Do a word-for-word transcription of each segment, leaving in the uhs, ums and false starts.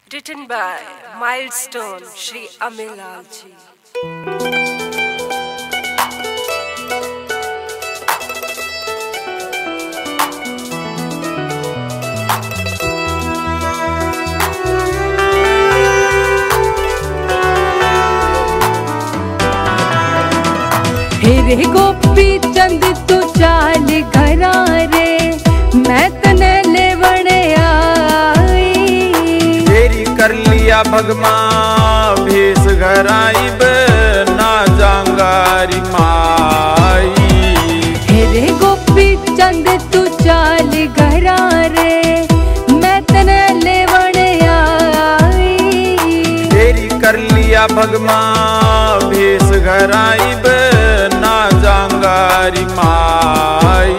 Written by Milestone Shri Amilal ji. हेरे गोपी चंद तू चाल घरा रे मैं तने लेवण आई। तेरी कर लिया भगमा भेस घराइब ना जांगारी माई। हेरे गोपी चंद तू चाल घरा रे मैं तने लेवण आई। तेरी कर लिया भगमा भेस घराइब ना जांगारी माई।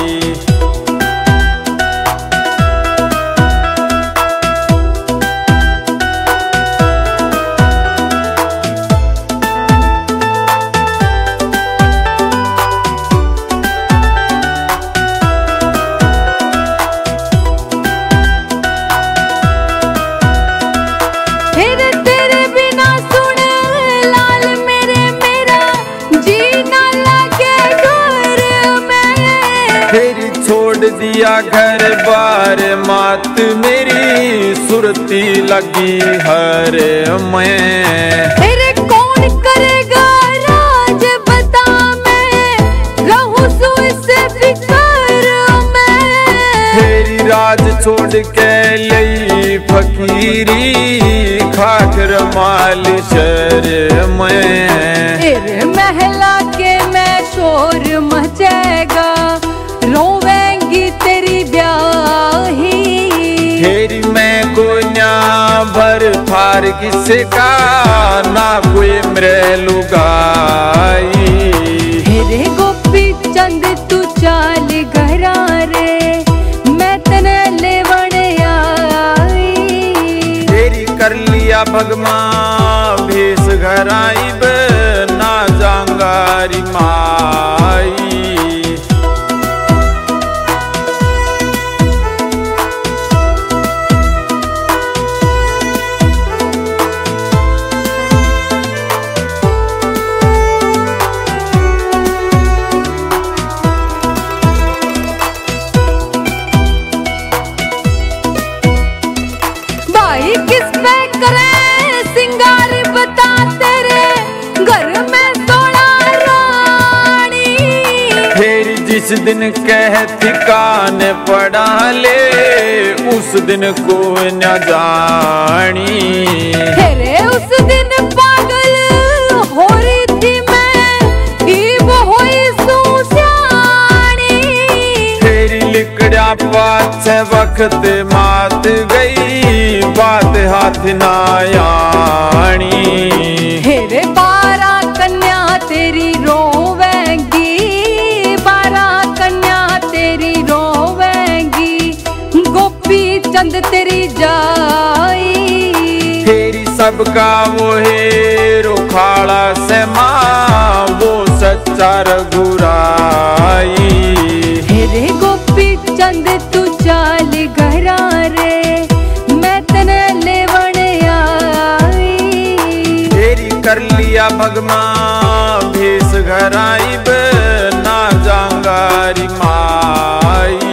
तेरी छोड़ दिया घर बार मात मेरी सुरती लगी हर मैं। तेरे कौन करेगा राज बता मैं रहूं सो इससे फिकर मैं। तेरी राज छोड़ के लई फकीरी खाकर माल शर मैं। तेरे महला के मैं शोर मचेगा रोवेंगी तेरी ब्याही। तेरी मैं को न्या भर थार किसे का ना कोई मरे लुगाई। हेरे गोपी चंद तू चाल घरा रे मैं तने लेवण आई। तेरी कर लिया भगमा भेस घराइब ना जांगारी माई। किस पे करे सिंगार बता तेरे घर में सोना रानी। तेरी जिस दिन कहती कान पड़ा ले उस दिन को न जानी। तेरे उस दिन पागल हो रही थी मैं ईब होई सुस्यानी। तेरी लिकड़ा पाछ वक्त मात गई बात हाथ ना आनी। हेरे बारह कन्या तेरी रोवेंगी बारह कन्या तेरी रोवेंगी गोपी चंद तेरी जाई। तेरी सबका वो है रुखाड़ा से माँ वो सच्चा रघुराई। हेरे गोपी चंद तू चाल घरा रे कर लिया भगमा भेस घराइब ना जांगारी माई।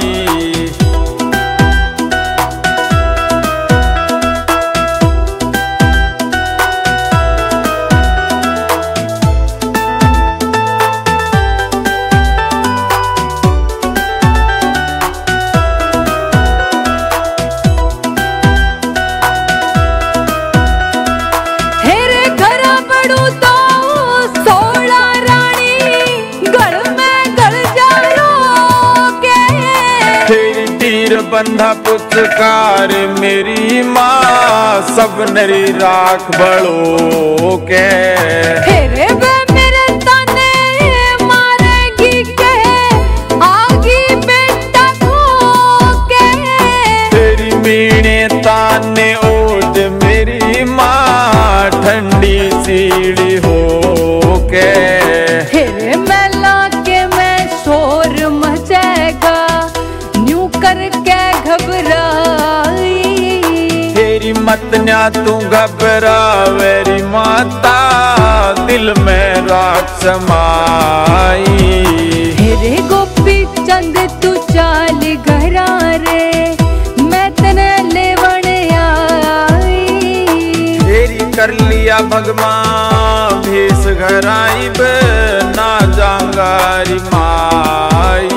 बंधा पुचकार मेरी माँ सब नरी राख बड़ो के। हेरे वे मेरे ताने मारेगी के आगी बेटा को के। तेरी मीणे ताने ओढ़ मेरी माँ ठंडी सीढ़ी हो के। हेरे मैला के मैं शोर मचेगा न्यू करके घबराई। तेरी मत न्या तू घबरावेरी माता, दिल में राख समाई। हेरे गोपी चंद तू चाल घरा रे, मैं तने लेवण आई। तेरी कर लिया भगवान भेस घराई बे, ना जांगारी माई।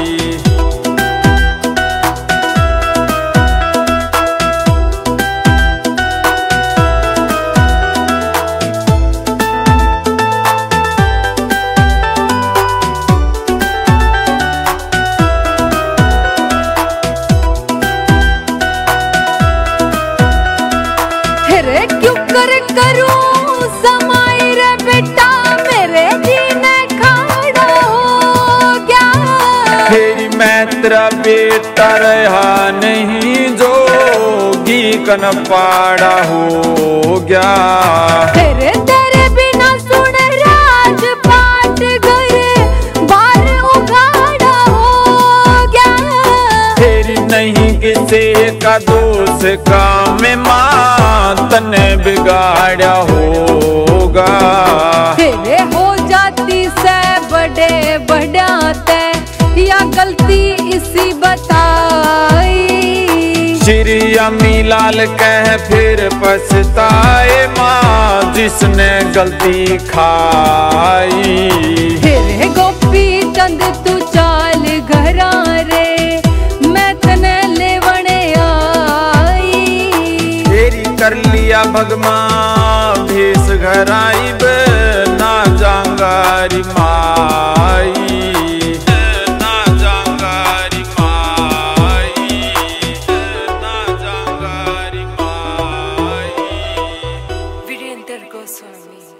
रे क्यों कर करूं समाई रे बेटा, मेरे जीने खाड़ा हो गया। तेरी मैं तेरा बेटा रहा नहीं, जोगी कन पाड़ा हो गया। तेरे तेरे बिना सुन राज पाट गए, बार उगाड़ा हो गया। तेरी नहीं किसी का दोष काम माँ, तने बिगाड़ा होगा। तेरे हो जाती से बड़े बढ़ाते, या गलती इसी बताई। श्री अम्मी लाल कह फिर पछताए माँ, जिसने गलती खाई। तेरे गोपी चंद तू चाल घरा रे, मैं तने लेवण आई। तेरी कर लिया भगवान भेस घराई बे, ना जांगारी माई। ना जांगारी माई, ना जांगारी माई। वीरेंद्र गोस्वामी।